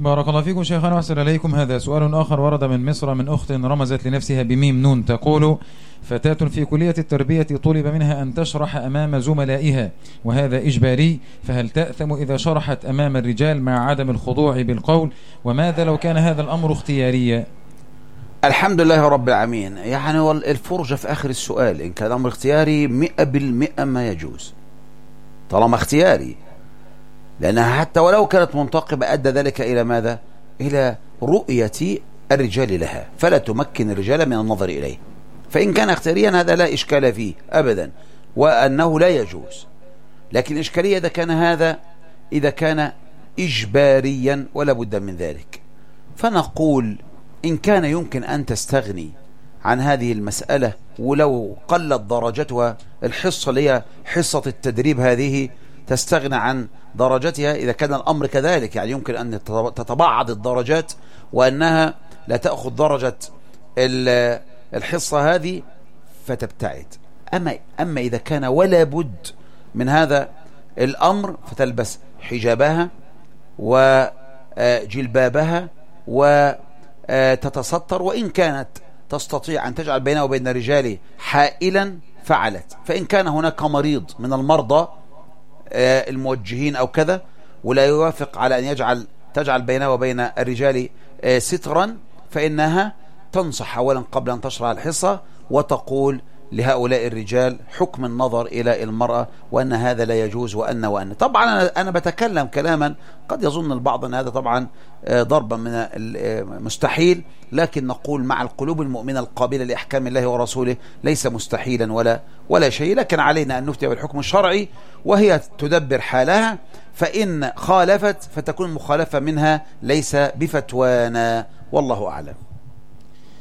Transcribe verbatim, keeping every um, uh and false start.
بارك الله فيكم شيخنا وأحسن إليكم. هذا سؤال آخر ورد من مصر من أخت رمزت لنفسها بميم نون، تقول: فتاة في كلية التربية طلب منها أن تشرح أمام زملائها وهذا إجباري، فهل تأثم إذا شرحت أمام الرجال مع عدم الخضوع بالقول؟ وماذا لو كان هذا الأمر اختياريا؟ الحمد لله رب العالمين. يعني الفرجة في آخر السؤال، إن كان الأمر اختياري مئة بالمئة ما يجوز طالما اختياري، لأنها حتى ولو كانت منتقبة أدى ذلك إلى ماذا؟ إلى رؤية الرجال لها، فلا تمكن الرجال من النظر إليه. فإن كان اختياريا هذا لا إشكال فيه أبدا، وأنه لا يجوز. لكن إشكالية إذا كان هذا إذا كان إجباريا ولا بد من ذلك، فنقول إن كان يمكن أن تستغني عن هذه المسألة ولو قلت درجتها، الحصة اللي هي حصة التدريب هذه تستغنى عن درجتها إذا كان الأمر كذلك، يعني يمكن أن تتباعد الدرجات وأنها لا تأخذ درجة الحصة هذه فتبتعد. أما, أما إذا كان ولا بد من هذا الأمر فتلبس حجابها وجلبابها وتتستر، وإن كانت تستطيع أن تجعل بينها وبين الرجال حائلا فعلت. فإن كان هناك مريض من المرضى الموجهين أو كذا ولا يوافق على أن يجعل تجعل بينها وبين الرجال سترا، فإنها تنصح أولا قبل أن تشرع الحصة وتقول لهؤلاء الرجال حكم النظر إلى المرأة وأن هذا لا يجوز وأن وأن طبعا أنا, أنا بتكلم كلاما قد يظن البعض أن هذا طبعا ضربا من المستحيل، لكن نقول مع القلوب المؤمنة القابلة لأحكام الله ورسوله ليس مستحيلا ولا ولا شيء، لكن علينا أن نفتي بالحكم الشرعي وهي تدبر حالها، فإن خالفت فتكون مخالفة منها ليس بفتوانا، والله أعلم.